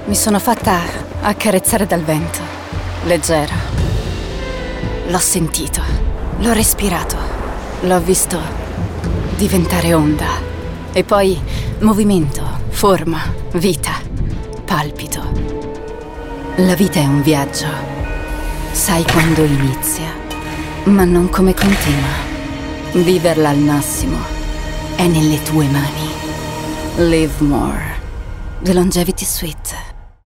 Mi sono fatta accarezzare dal vento, leggera. L'ho sentito, l'ho respirato, l'ho visto diventare onda. E poi movimento, forma, vita, palpito. La vita è un viaggio. Sai quando inizia, ma non come continua. Viverla al massimo è nelle tue mani. Live more. The Longevity Suite.